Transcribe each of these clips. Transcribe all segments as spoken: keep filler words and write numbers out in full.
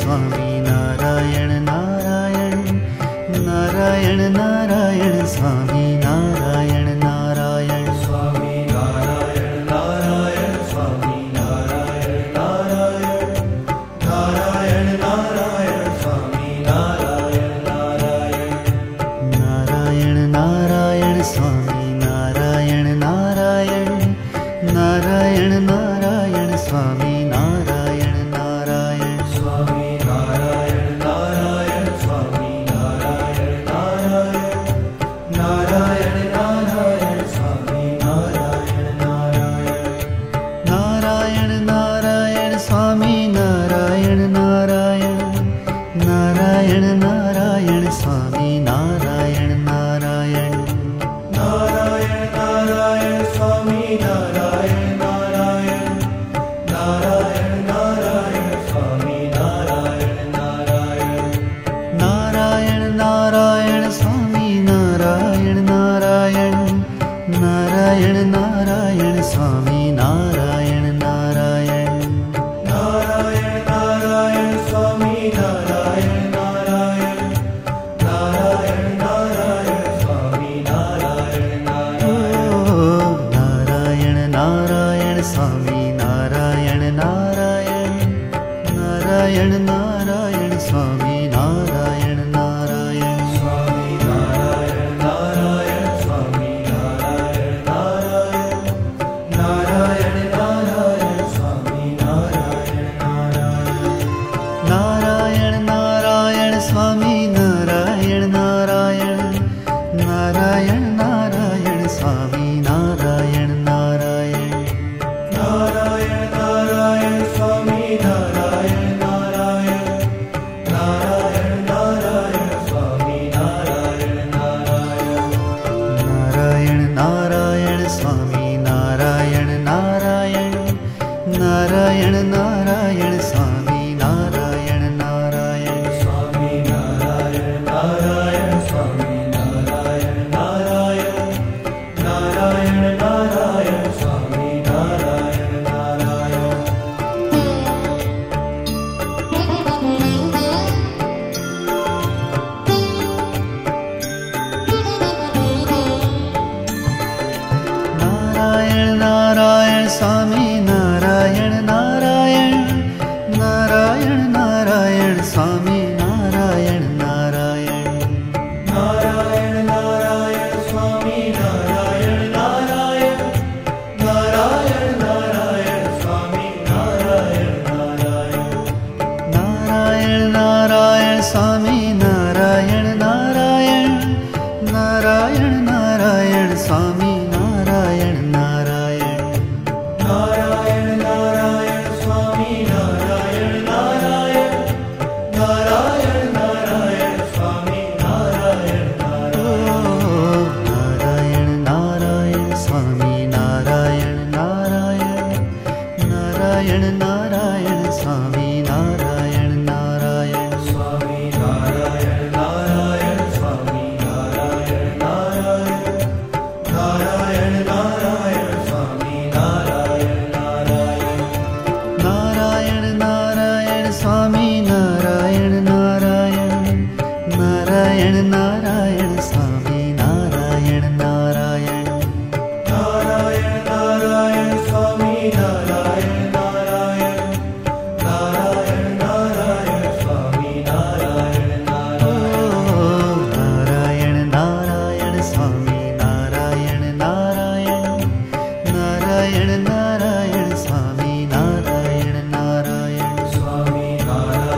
Swami Narayan Narayan Narayan Narayan Swami Narayan Narayan Swami Narayan Narayan Swami Narayan Narayan Narayan Narayan Swami Narayan Narayan Narayan Narayan Swami Narayan Narayan Narayan Narayan Swami Narayan Narayan Swami Narayan Narayan Swami Narayan Narayan Narayan Narayan Swami Narayan Narayan Narayan Narayan Swami Narayan Narayan Narayan Narayan Swami Narayan Narayan Narayan Narayan Swami Narayan Narayan Narayan Narayan Swami Narayan Narayan Narayan Narayan Swami Narayan Narayan Narayan Narayan Swami Narayan Narayan Narayan Narayan Swami Narayan Narayan Narayan Narayan Swami Narayan Narayan Narayan Narayan Swami Narayan Narayan Narayan Narayan Swami Narayan Narayan Swami Narayan Narayan Swami Narayan Narayan Narayan Narayan Swami Narayan Narayan Narayan Narayan Swami Narayan Narayan Narayan Narayan Swami Narayan Narayan Narayan Narayan Swami Narayan Narayan Narayan Narayan Swami Narayan Narayan Narayan Narayan Swami Narayan Narayan Narayan Narayan Swami Narayan Narayan Swami Narayan Narayan Swami Narayan Narayan Narayan Narayan Swami Narayan Narayan Narayan Narayan Swami Narayan Narayan Narayan Narayan Swami Narayan Narayan Narayan Narayan Swami Narayan Narayan Narayan Narayan Swami Narayan Narayan Narayan Narayan Swami Narayan Narayan Narayan Narayan Swami Narayan Narayan Narayan Narayan Swami Narayan Narayan Narayan Narayan Swami Narayan Narayan Narayan Narayan Swami Narayan Narayan Narayan Narayan Swami Narayan Narayan Swami Narayan Narayan Swami Narayan Narayan Narayan Narayan Swami Narayan Narayan Narayan Narayan Swami Narayan Narayan Narayan Narayan Swami Narayan Narayan Narayan Narayan Swami Narayan Narayan Narayan Narayan Swami Narayan Narayan Narayan Narayan Swami Narayan Narayan Narayan Narayan Swami Narayan Narayan Swami Narayan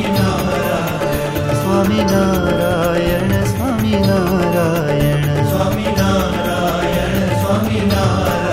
Swami Narayan Swami Narayan Swami Narayan Swami Narayan